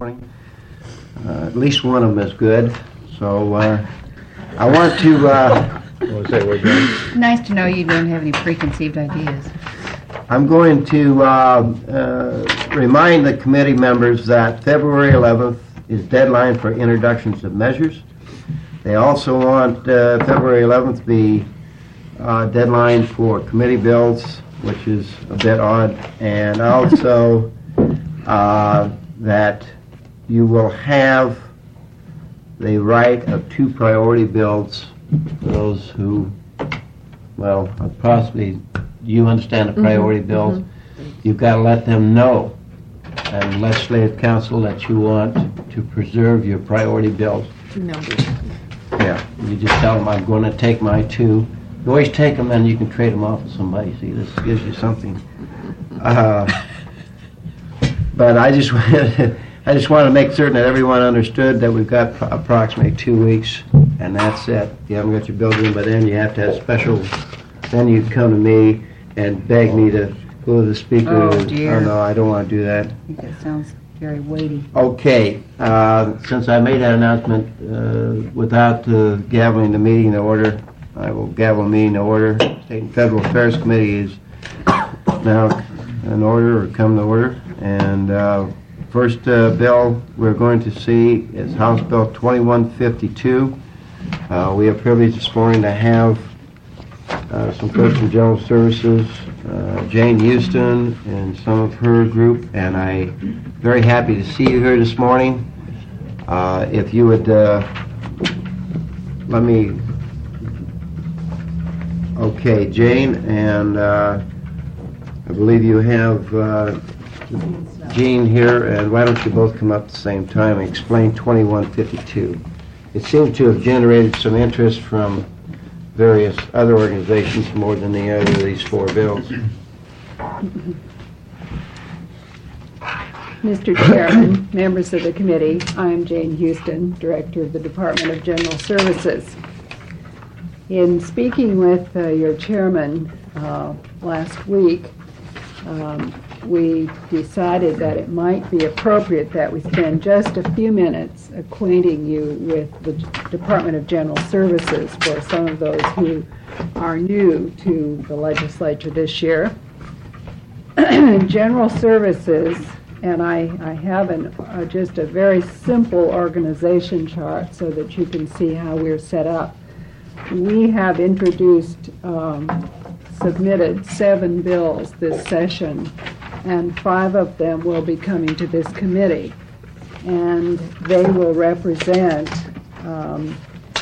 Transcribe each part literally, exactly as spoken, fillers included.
morning. Uh, at least one of them is good. So uh, I want to. Uh, Want to say what, John? Nice to know you don't have any preconceived ideas. I'm going to uh, uh, remind the committee members that February eleventh is deadline for introductions of measures. They also want uh, February eleventh to be uh, deadline for committee bills, which is a bit odd, and also uh, that you will have the right of two priority bills for those who, well, possibly you understand the priority mm-hmm. bills. Mm-hmm. You've got to let them know, and legislative council, that you want to preserve your priority bills. No. Yeah, you just tell them, I'm going to take my two. You always take them and you can trade them off with somebody. See, this gives you something. Uh, but I just I just want to make certain that everyone understood that we've got approximately two weeks, and that's it. If you haven't got your bill in by then, you have to have special. Then you come to me and beg me to go to the speaker. Oh, dear. Oh, no, I don't want to do that. I think that sounds very weighty. Okay, uh, since I made that announcement uh, without uh, gaveling the meeting to order, I will gavel the meeting to order. State and Federal Affairs Committee is now in order, or come to order. And uh, first uh, bill we're going to see is House Bill twenty-one fifty-two. Uh, we have privilege this morning to have uh, some folks from General Services, uh, Jane Houston and some of her group, and I'm very happy to see you here this morning. Uh, if you would uh, let me, okay, Jane, and uh, I believe you have uh, Jean here, and why don't you both come up at the same time and explain twenty-one fifty-two. It seems to have generated some interest from various other organizations more than the other of these four bills. Mister Chairman, members of the committee, I am Jane Houston, Director of the Department of General Services. In speaking with uh, your chairman uh, last week, um, we decided that it might be appropriate that we spend just a few minutes acquainting you with the Department of General Services for some of those who are new to the legislature this year. General Services, and I, I have an, uh, just a very simple organization chart so that you can see how we're set up. We have introduced, um, submitted seven bills this session, and five of them will be coming to this committee, and they will represent um,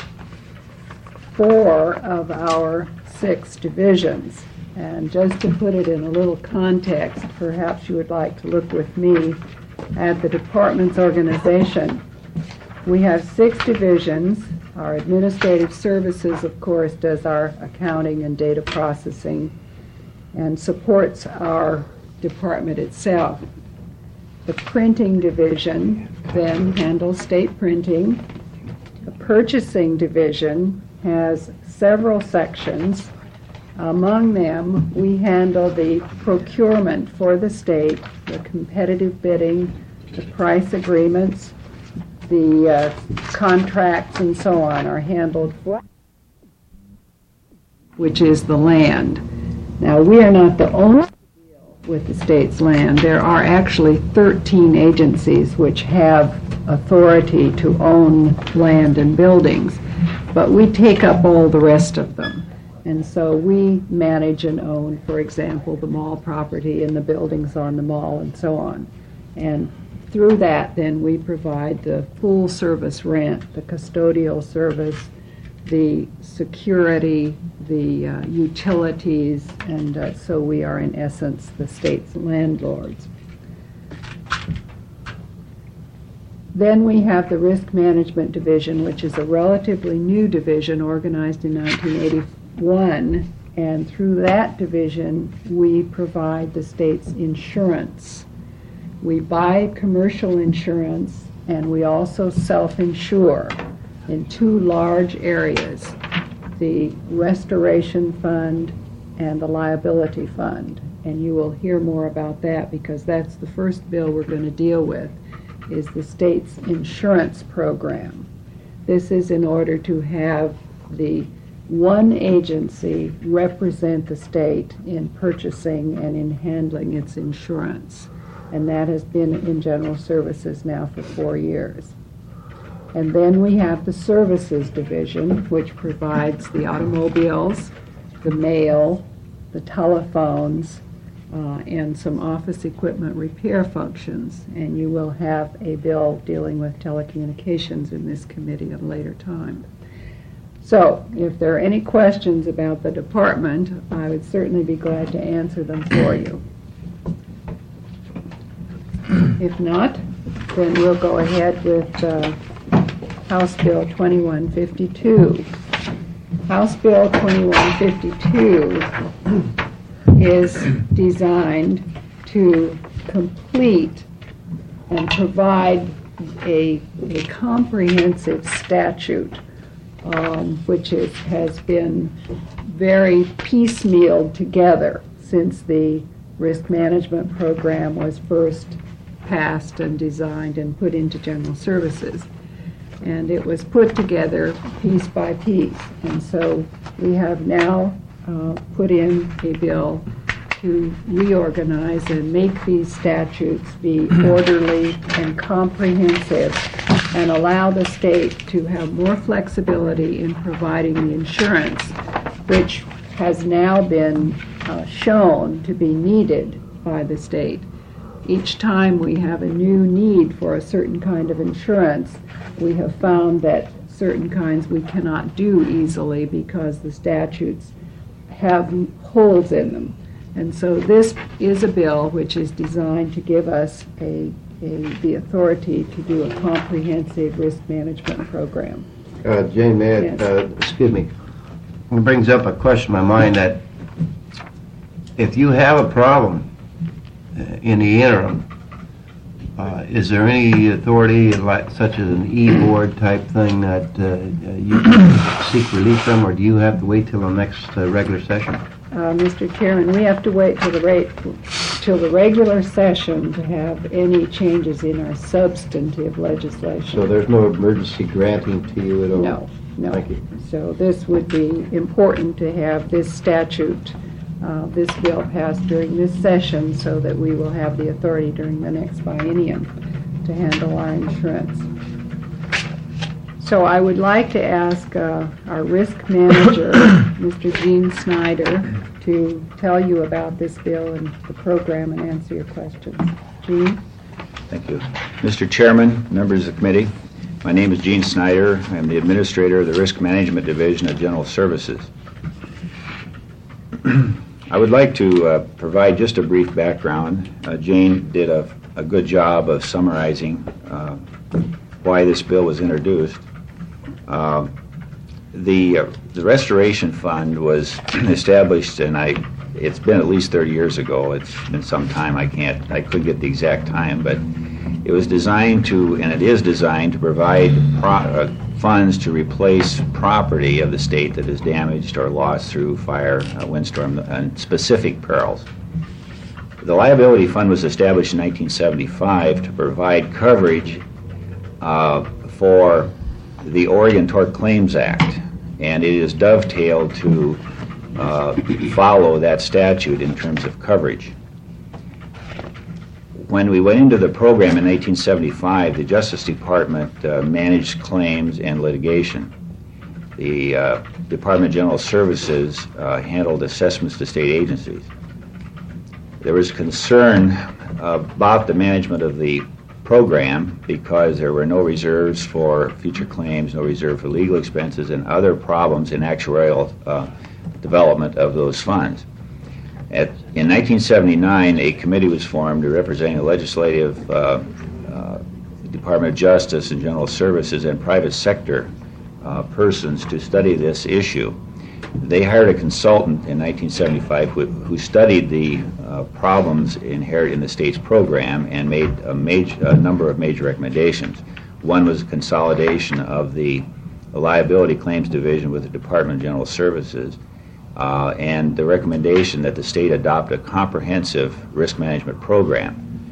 four of our six divisions. And just to put it in a little context, perhaps you would like to look with me at the department's organization. We have six divisions. Our administrative services, of course, does our accounting and data processing and supports our department itself. The printing division then handles state printing. The purchasing division has several sections. Among them, we handle the procurement for the state, the competitive bidding, the price agreements, the uh, contracts and so on are handled for, which is the land. Now, we are not the only deal with the state's land. There are actually thirteen agencies which have authority to own land and buildings, but we take up all the rest of them. And so we manage and own, for example, the mall property and the buildings on the mall and so on. And through that, then, we provide the full service rent, the custodial service, the security, the uh, utilities, and uh, so we are, in essence, the state's landlords. Then we have the Risk Management Division, which is a relatively new division organized in nineteen eighty-one, and through that division, we provide the state's insurance. We buy commercial insurance, and we also self-insure in two large areas, the Restoration Fund and the Liability Fund. And you will hear more about that because that's the first bill we're going to deal with. is the state's insurance program. This is in order to have the one agency represent the state in purchasing and in handling its insurance. And that has been in General Services now for four years. And then we have the Services Division, which provides the automobiles, the mail, the telephones, uh, and some office equipment repair functions. And you will have a bill dealing with telecommunications in this committee at a later time. So, if there are any questions about the department, I would certainly be glad to answer them for you. If not, then we'll go ahead with uh, House Bill twenty-one fifty-two. House Bill twenty-one fifty-two is designed to complete and provide a, a comprehensive statute um, which is, has been very piecemealed together since the risk management program was first passed and designed and put into General Services. And it was put together piece by piece. And so we have now uh, put in a bill to reorganize and make these statutes be orderly and comprehensive and allow the state to have more flexibility in providing the insurance, which has now been uh, shown to be needed by the state. Each time we have a new need for a certain kind of insurance, we have found that certain kinds we cannot do easily because the statutes have holes in them. And so this is a bill which is designed to give us a, a, the authority to do a comprehensive risk management program. Uh, Jane, may I, Yes. uh, excuse me, it brings up a question in my mind that if you have a problem uh, in the interim, uh, is there any authority like such as an e-board type thing that uh, you can seek relief from, or do you have to wait till the next uh, regular session? Uh, Mister Chairman, we have to wait till the rate, till the regular session to have any changes in our substantive legislation. So there's no emergency granting to you at all? No, no. Thank you. So this would be important to have this statute, uh, this bill passed during this session so that we will have the authority during the next biennium to handle our insurance. So I would like to ask uh, our risk manager, Mister Gene Snyder, to tell you about this bill and the program and answer your questions. Gene? Thank you. Mister Chairman, members of the committee, my name is Gene Snyder. I am the administrator of the Risk Management Division of General Services. I would like to uh, provide just a brief background. Uh, Jane did a, a good job of summarizing uh, why this bill was introduced. Uh, the uh, the Restoration Fund was established, and I it's been at least thirty years ago. It's been some time. I can't I couldn't get the exact time, but it was designed to, and it is designed to provide pro, uh, funds to replace property of the state that is damaged or lost through fire, uh, windstorm, and specific perils. The Liability Fund was established in nineteen seventy-five to provide coverage uh, for the Oregon Tort Claims Act, and it is dovetailed to uh, follow that statute in terms of coverage. When we went into the program in nineteen seventy-five, the Justice Department uh, managed claims and litigation. The uh, Department of General Services uh, handled assessments to state agencies. There was concern about the management of the program because there were no reserves for future claims, no reserve for legal expenses, and other problems in actuarial uh, development of those funds. At, in nineteen seventy-nine, a committee was formed representing the legislative, uh, uh, Department of Justice and General Services and private sector uh, persons to study this issue. They hired a consultant in nineteen seventy-five who, who studied the uh, problems inherent in the state's program and made a, major, a number of major recommendations. One was a consolidation of the Liability Claims Division with the Department of General Services, uh, and the recommendation that the state adopt a comprehensive risk management program.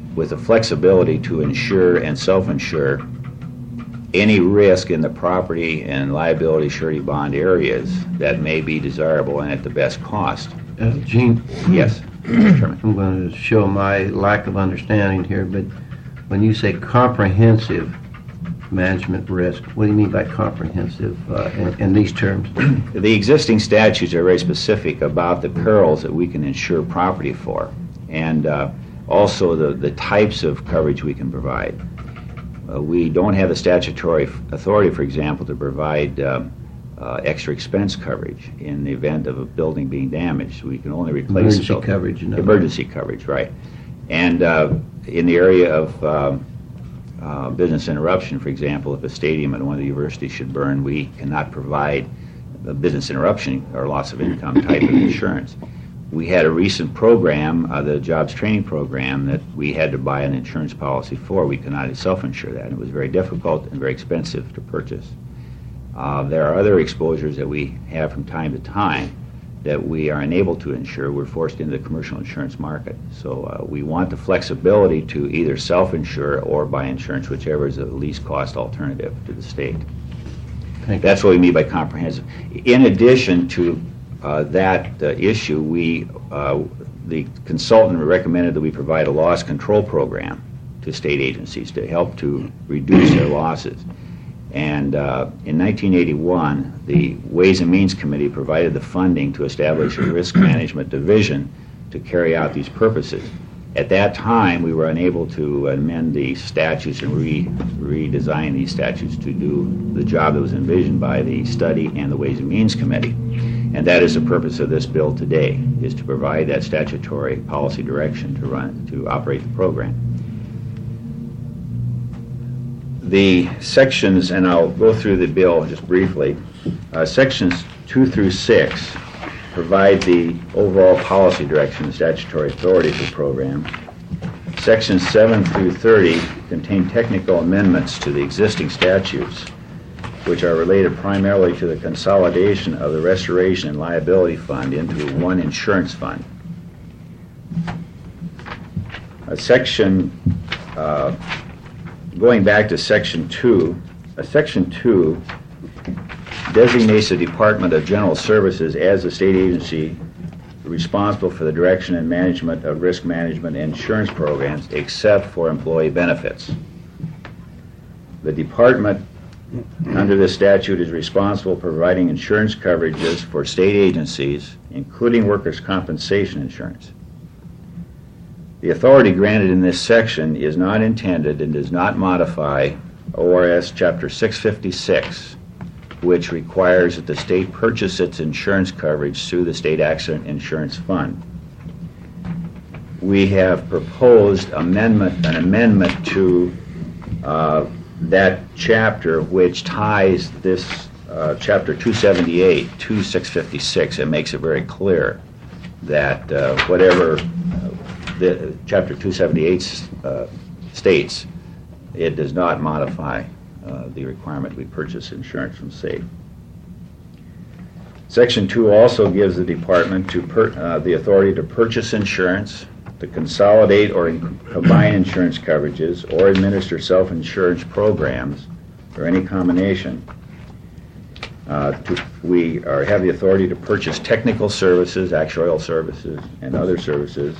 with the flexibility to insure and self-insure any risk in the property and liability surety bond areas that may be desirable and at the best cost. Uh, Gene, Yes, Mister Chairman. I'm going to show my lack of understanding here, but when you say comprehensive management risk, what do you mean by comprehensive uh, in, in these terms? The existing statutes are very specific about the perils that we can insure property for, and uh, also the, the types of coverage we can provide. Uh, we don't have the statutory authority, for example, to provide uh, uh, extra expense coverage in the event of a building being damaged. We can only replace Emergency the building. coverage, in other Emergency coverage, right. And uh, in the area of um, uh, business interruption, for example, if a stadium at one of the universities should burn, we cannot provide a business interruption or loss of income type of insurance. We had a recent program, uh, the jobs training program, that we had to buy an insurance policy for. We could not self-insure that. And it was very difficult and very expensive to purchase. Uh, there are other exposures that we have from time to time that we are unable to insure. We're forced into the commercial insurance market. So uh, we want the flexibility to either self-insure or buy insurance, whichever is the least cost alternative to the state. Thank you. That's what we mean by comprehensive. In addition to uh, that uh, issue, we, uh, the consultant recommended that we provide a loss control program to state agencies to help to reduce their losses. And uh, in nineteen eighty-one, the Ways and Means Committee provided the funding to establish a risk management division to carry out these purposes. At that time, we were unable to amend the statutes and re- redesign these statutes to do the job that was envisioned by the study and the Ways and Means Committee. And that is the purpose of this bill today, is to provide that statutory policy direction to run, to operate the program. The sections, and I'll go through the bill just briefly, uh, sections two through six provide the overall policy direction and statutory authority for the program. Sections seven through thirty contain technical amendments to the existing statutes, which are related primarily to the consolidation of the Restoration and Liability Fund into one insurance fund. A section, uh, going back to Section two, uh, Section two designates the Department of General Services as the state agency responsible for the direction and management of risk management and insurance programs, except for employee benefits. The department under this statute is responsible for providing insurance coverages for state agencies, including workers' compensation insurance. The authority granted in this section is not intended and does not modify O R S Chapter six fifty-six, which requires that the state purchase its insurance coverage through the State Accident Insurance Fund. We have proposed amendment, an amendment to uh, that chapter, which ties this uh, Chapter two seventy-eight to six fifty-six and makes it very clear that uh, whatever uh, the Chapter two seventy-eight uh, states, it does not modify uh, the requirement we purchase insurance from state. Section two also gives the department to per, uh, the authority to purchase insurance, to consolidate or in- combine insurance coverages, or administer self-insurance programs, or any combination. Uh, to, we are, have the authority to purchase technical services, actuarial services, and other services.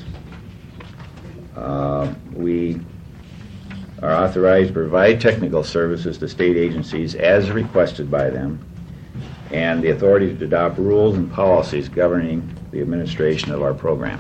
Uh, we are authorized to provide technical services to state agencies as requested by them, and the authority to adopt rules and policies governing the administration of our program.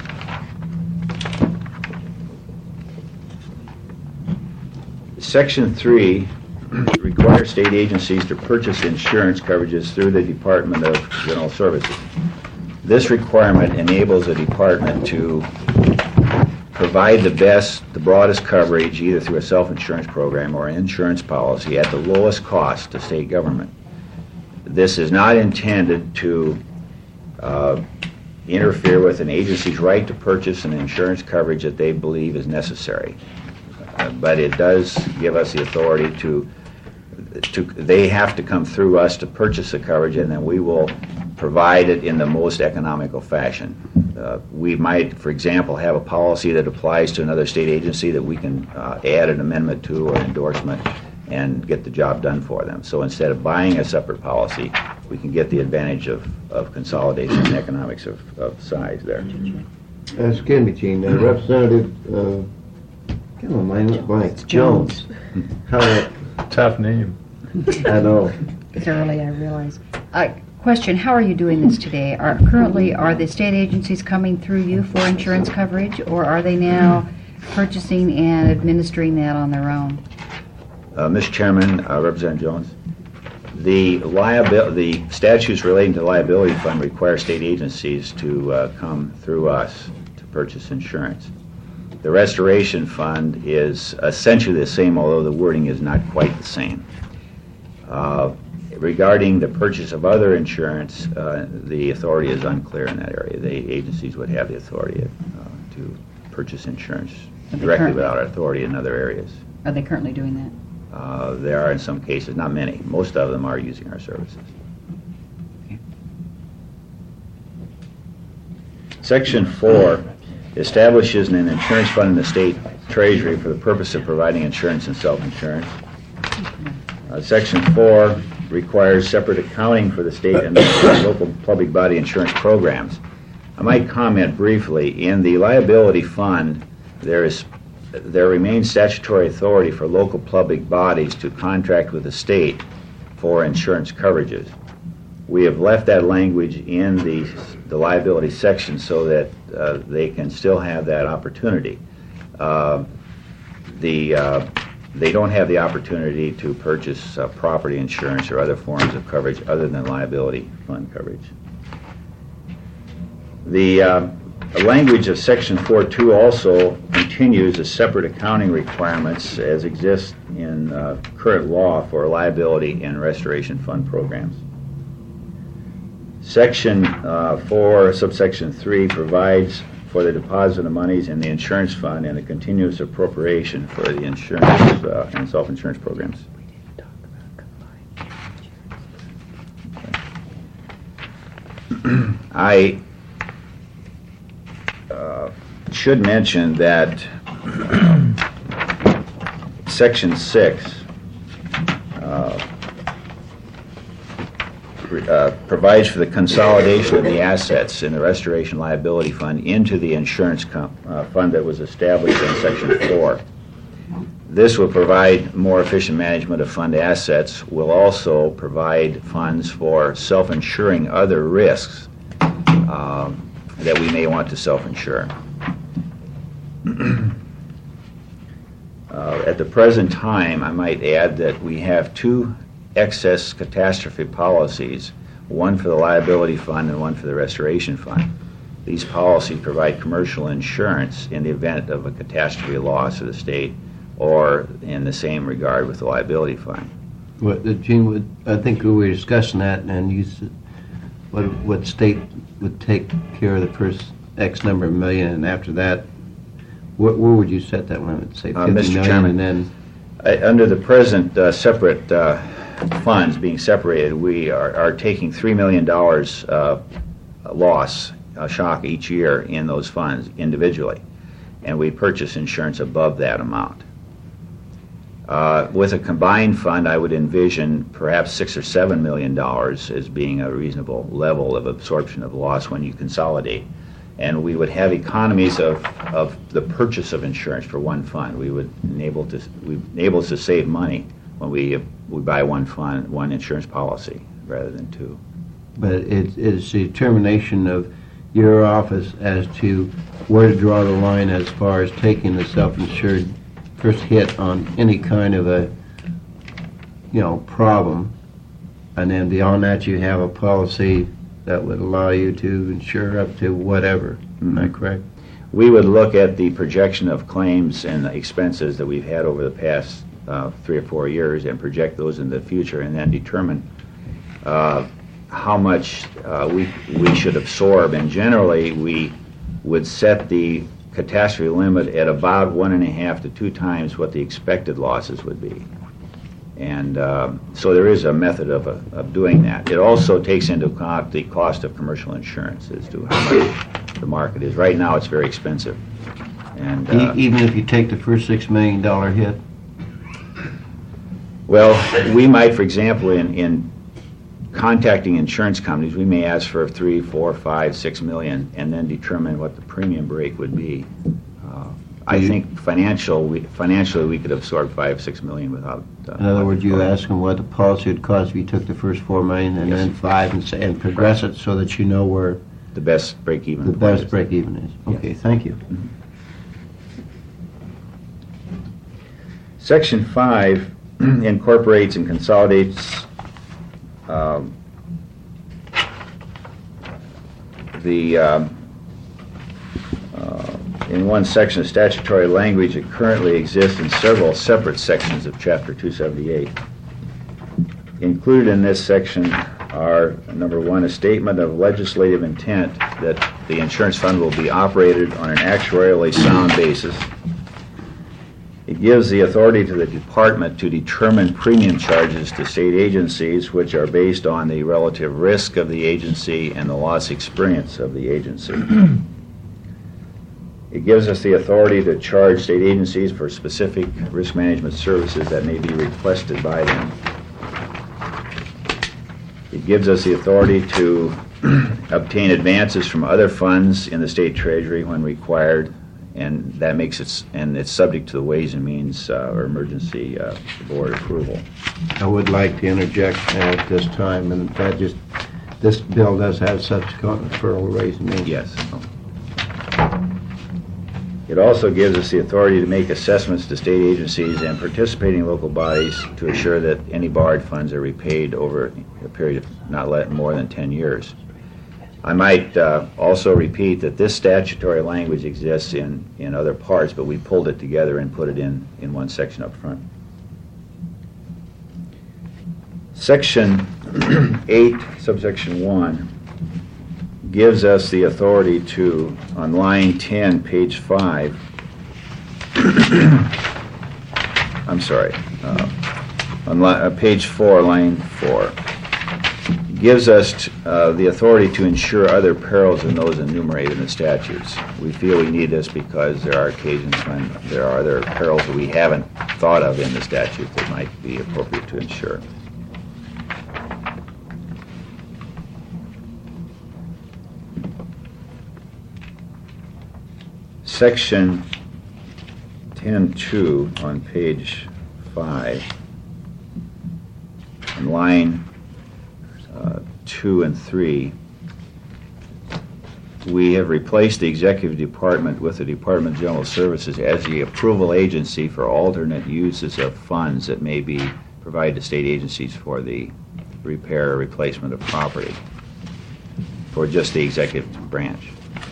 Section three requires state agencies to purchase insurance coverages through the Department of General Services. This requirement enables the department to provide the best, the broadest coverage, either through a self-insurance program or an insurance policy at the lowest cost to state government. This is not intended to uh, interfere with an agency's right to purchase an insurance coverage that they believe is necessary. Uh, but it does give us the authority to, to, they have to come through us to purchase the coverage, and then we will provide it in the most economical fashion. Uh, we might, for example, have a policy that applies to another state agency that we can uh, add an amendment to or endorsement and get the job done for them. So instead of buying a separate policy, we can get the advantage of, of consolidation and economics of, of size there. Uh, excuse me, Gene, uh, Representative, uh, come on, mine went blank. Jones. How, Tough name. I know. It's early, I realize. Uh, Question, how are you doing this today? Are Currently, are the state agencies coming through you for insurance coverage, or are they now purchasing and administering that on their own? Uh, Mister Chairman, uh, Representative Jones, the liability, the statutes relating to the liability fund require state agencies to uh, come through us to purchase insurance. The restoration fund is essentially the same, although the wording is not quite the same. Uh, regarding the purchase of other insurance, uh, the authority is unclear in that area. The agencies would have the authority uh, to purchase insurance But they directly currently- without authority in other areas. Are they currently doing that? Uh, there are in some cases, not many. Most of them are using our services. Section four establishes an insurance fund in the state treasury for the purpose of providing insurance and self-insurance. Uh, Section four requires separate accounting for the state and local public body insurance programs. I might comment briefly, in the liability fund, there is there remains statutory authority for local public bodies to contract with the state for insurance coverages. We have left that language in the, the liability section so that uh, they can still have that opportunity. Uh, the, uh, they don't have the opportunity to purchase uh, property insurance or other forms of coverage other than liability fund coverage. The uh, The language of Section four two also continues the separate accounting requirements as exist in uh, current law for liability and restoration fund programs. Section uh, four, subsection three, provides for the deposit of monies in the insurance fund and a continuous appropriation for the insurance uh, and self-insurance programs. I Uh, should mention that uh, Section six uh, re- uh, provides for the consolidation of the assets in the Restoration Liability Fund into the insurance com- uh, fund that was established in Section four. This will provide more efficient management of fund assets, will also provide funds for self-insuring other risks um, that we may want to self-insure. uh, at the present time, I might add that we have two excess catastrophe policies, one for the liability fund and one for the restoration fund. These policies provide commercial insurance in the event of a catastrophe loss of the state, or in the same regard with the liability fund. What, uh, Gene, would- I think we were discussing that, and you said, what, what state would take care of the first X number of million, and after that, where, where would you set that limit? Say Uh, fifty Mister million, Chairman, and then, Uh, Under the present uh, separate uh, funds being separated, we are, are taking three million dollars uh, loss, uh, shock each year in those funds individually, and we purchase insurance above that amount. Uh, with a combined fund, I would envision perhaps six or seven million dollars as being a reasonable level of absorption of loss when you consolidate. And we would have economies of, of the purchase of insurance for one fund. We would enable to we enable us to save money when we we buy one fund, one insurance policy rather than two. but it, it's the determination of your office as to where to draw the line as far as taking the self-insured first hit on any kind of a, you know, problem, and then beyond that you have a policy that would allow you to insure up to whatever. Am I correct? We would look at the projection of claims and the expenses that we've had over the past uh, three or four years and project those into the future, and then determine uh, how much uh, we we should absorb. And generally, we would set the catastrophe limit at about one and a half to two times what the expected losses would be. And um, so there is a method of, uh, of doing that. It also takes into account the cost of commercial insurance as to how much the market is. Right now, it's very expensive. And uh, E- Even if you take the first six million dollar hit? well, we might, for example, in, in contacting insurance companies, we may ask for three, four, five, six million, and then determine what the premium break would be. Uh, I You- think financial, we, financially, we could absorb five, six million without. Uh, In other words, you ask them what the policy would cost if you took the first four million and Yes. then five and, say- and progress it so that you know where the best break even. the point best is. break even is. Okay, thank you. Section five incorporates and consolidates um, the um, uh, in one section of statutory language that currently exists in several separate sections of Chapter two seventy-eight. Included in this section are, number one, a statement of legislative intent that the insurance fund will be operated on an actuarially sound basis. It gives the authority to the department to determine premium charges to state agencies which are based on the relative risk of the agency and the loss experience of the agency. It gives us the authority to charge state agencies for specific risk management services that may be requested by them. It gives us the authority to obtain advances from other funds in the state treasury when required, and that makes it, and it's subject to the Ways and Means uh, or Emergency uh, Board approval. I would like to interject at this time, and that just, this bill does have subsequent referral ways and means. Yes. It also gives us the authority to make assessments to state agencies and participating local bodies to assure that any borrowed funds are repaid over a period of not let more than ten years. I might uh, also repeat that this statutory language exists in, in other parts, but we pulled it together and put it in, in one section up front. Section eight, subsection one, gives us the authority to, on line ten, page five, I'm sorry, uh, on li- uh, page four, line four, gives us t- uh, the authority to insure other perils than those enumerated in the statutes. We feel we need this because there are occasions when there are other perils that we haven't thought of in the statute that might be appropriate to insure. Section ten two on page five, on line uh, two and three, we have replaced the Executive Department with the Department of General Services as the approval agency for alternate uses of funds that may be provided to state agencies for the repair or replacement of property for just the executive branch.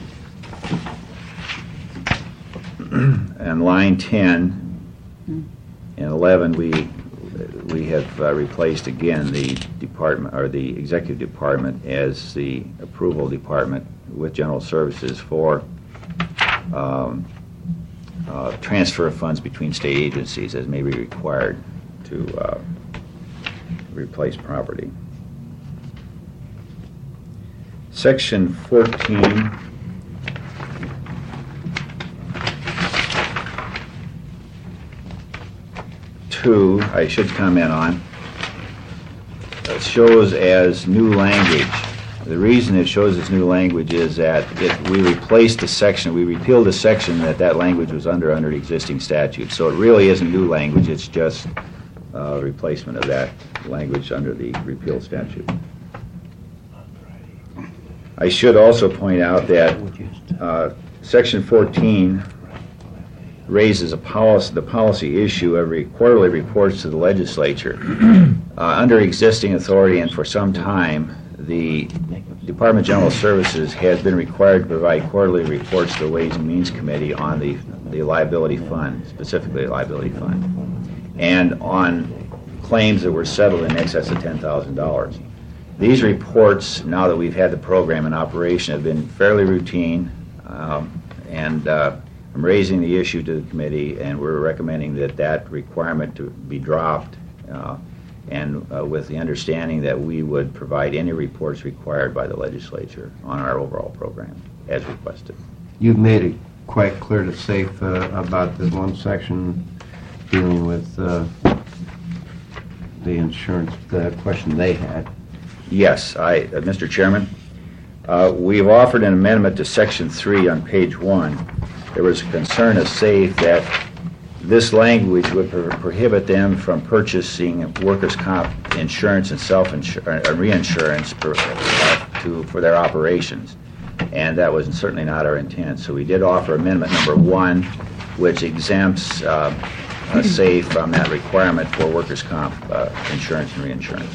And line ten and eleven, we we have uh, replaced again the department or the executive department as the approval department with general services for um, uh, transfer of funds between state agencies as may be required to uh, replace property. Section fourteen. Two, I should comment on, it shows as new language. The reason it shows as new language is that it, we replaced the section, we repealed a section that that language was under under the existing statute. So it really isn't new language, it's just uh, replacement of that language under the repealed statute. I should also point out that uh, Section fourteen raises a policy, the policy issue of re- quarterly reports to the legislature. Uh, under existing authority and for some time, the Department of General Services has been required to provide quarterly reports to the Ways and Means Committee on the, the liability fund, specifically the liability fund, and on claims that were settled in excess of ten thousand dollars. These reports, now that we've had the program in operation, have been fairly routine, um, and uh, I'm raising the issue to the committee, and we're recommending that that requirement to be dropped uh, and uh, with the understanding that we would provide any reports required by the legislature on our overall program as requested. You've made it quite clear to SAFE uh, about the one section dealing with uh, the insurance, the question they had. Yes, I, uh, Mister Chairman, uh, we've offered an amendment to Section three on page one. There was a concern of SAFE that this language would pro- prohibit them from purchasing workers' comp insurance and self-insurance, uh, reinsurance per, uh, to, for their operations. And that was certainly not our intent. So we did offer amendment number one, which exempts uh, uh, SAFE from that requirement for workers' comp uh, insurance and reinsurance.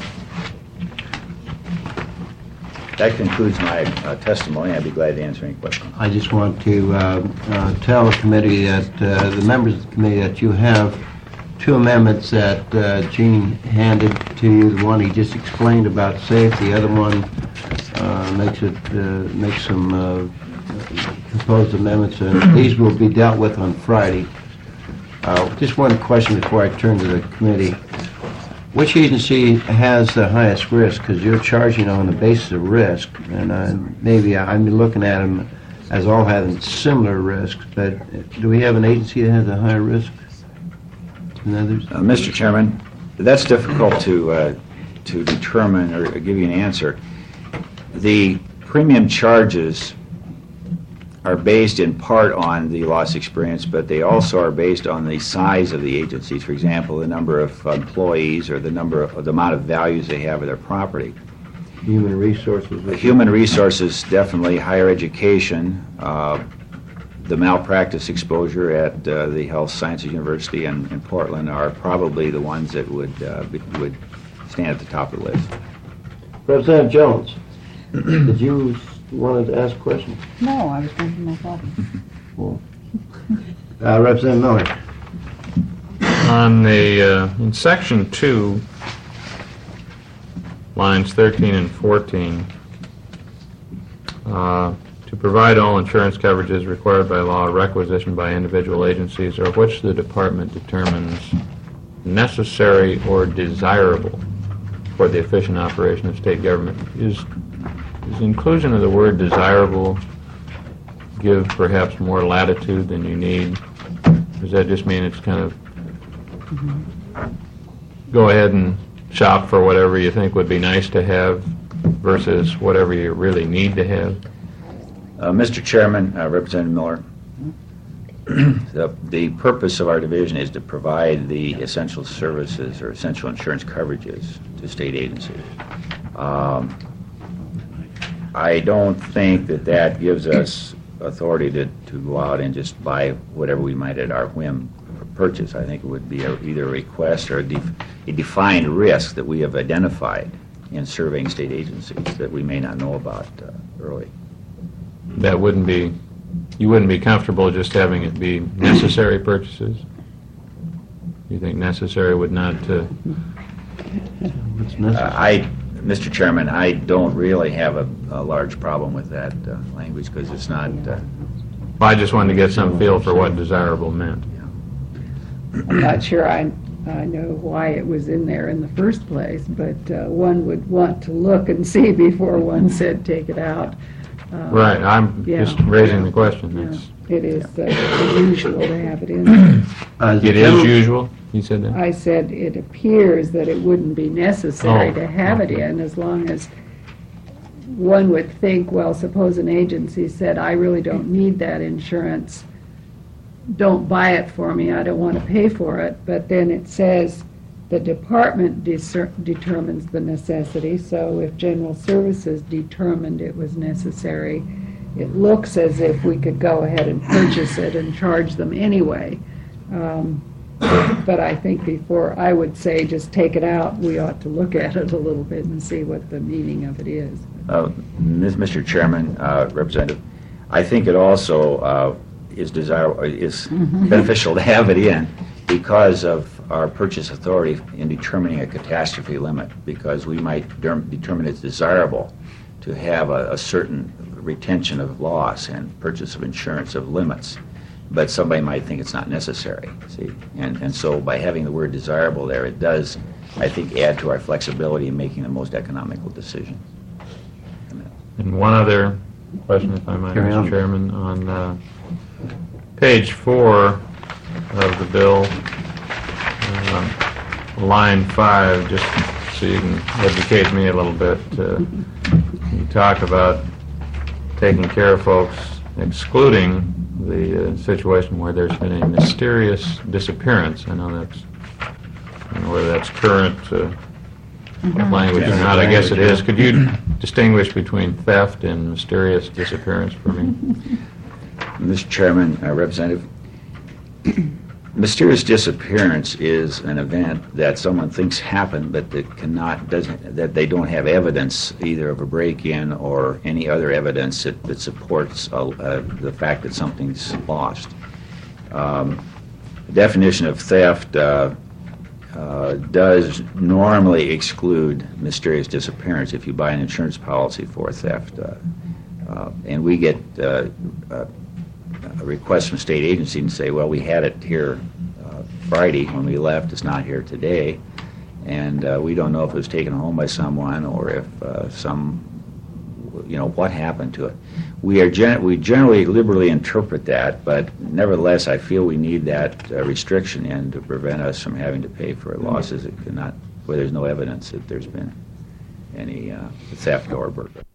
That concludes my uh, testimony. I'd be glad to answer any questions. I just want to uh, uh, tell the committee that, uh, the members of the committee, that you have two amendments that uh, Gene handed to you. The one he just explained about SAFE, the other one uh, makes it, uh, makes some uh, proposed amendments, and these will be dealt with on Friday. Uh, Just one question before I turn to the committee. Which agency has the highest risk? Because you're charging on the basis of risk, and uh, maybe I'm looking at them as all having similar risks, but do we have an agency that has a higher risk than others? Uh, Mister Chairman, that's difficult to uh, to determine or give you an answer. The premium charges are based in part on the loss experience, but they also are based on the size of the agencies. For example, the number of employees or the number of, or the amount of values they have of their property. Human resources? The human resources, definitely. Higher education, uh, the malpractice exposure at uh, the Health Sciences University in, in Portland are probably the ones that would uh, be, would stand at the top of the list. Representative Jones, did you want to ask a question? No, I was drinking my coffee. Well, uh, Representative Miller. On the, uh, in section two, lines thirteen and fourteen, uh, to provide all insurance coverages required by law, requisitioned by individual agencies, or which the department determines necessary or desirable for the efficient operation of state government. Is, is the inclusion of the word desirable give perhaps more latitude than you need? Does that just mean it's kind of go ahead and shop for whatever you think would be nice to have versus whatever you really need to have? Uh, Mister Chairman, uh, Representative Miller, the, the purpose of our division is to provide the essential services or essential insurance coverages to state agencies. Um, I don't think that that gives us authority to, to go out and just buy whatever we might at our whim purchase. I think it would be a, either a request or a, def, a defined risk that we have identified in surveying state agencies that we may not know about uh, early. That wouldn't be, you wouldn't be comfortable just having it be necessary purchases? You think necessary would not uh, What's Uh, necessary? I, Mister Chairman, I don't really have a, a large problem with that uh, language because it's not. Uh, well, I just wanted to get some feel for what desirable meant. I'm not sure I, I know why it was in there in the first place, but uh, one would want to look and see before one said take it out. Uh, Right, I'm yeah. just raising the question. Yeah, That's, it is uh, unusual to have it in there. Uh, the it is general- usual? You said that? I said it appears that it wouldn't be necessary Oh, to have it okay. in as long as one would think, well, suppose an agency said, I really don't need that insurance, don't buy it for me, I don't want to pay for it, but then it says the department discer- determines the necessity, so if General Services determined it was necessary, it looks as if we could go ahead and purchase it and charge them anyway. Um, But I think before I would say just take it out, we ought to look at it a little bit and see what the meaning of it is. uh, Mister Chairman, uh, Representative, I think it also uh, is desirable, is beneficial to have it in because of our purchase authority in determining a catastrophe limit, because we might der- determine it's desirable to have a, a certain retention of loss and purchase of insurance of limits. but somebody might think it's not necessary, see? And, and so by having the word desirable there, it does, I think, add to our flexibility in making the most economical decision. And one other question, if I might, Carry on. Mister Chairman, on uh, page four of the bill, uh, line five, just so you can educate me a little bit, uh, you talk about taking care of folks, excluding the uh, situation where there's been a mysterious disappearance. I know that's, I don't know whether that's current uh, language or Yeah. not. I guess it is. Could you distinguish between theft and mysterious disappearance for me? Mister Chairman, uh, Representative, mysterious disappearance is an event that someone thinks happened, but that cannot, doesn't, that they don't have evidence either of a break-in or any other evidence that, that supports uh, uh, the fact that something's lost. Um, the definition of theft uh, uh, does normally exclude mysterious disappearance if you buy an insurance policy for theft. Uh, uh, and we get uh, uh, a request from state agency and say, well, we had it here uh, Friday when we left, it's not here today, and uh, we don't know if it was taken home by someone or if uh, some, you know, what happened to it. We are gen- we generally liberally interpret that, but nevertheless, I feel we need that uh, restriction in to prevent us from having to pay for losses that cannot, where there's no evidence that there's been any uh, theft or burglary.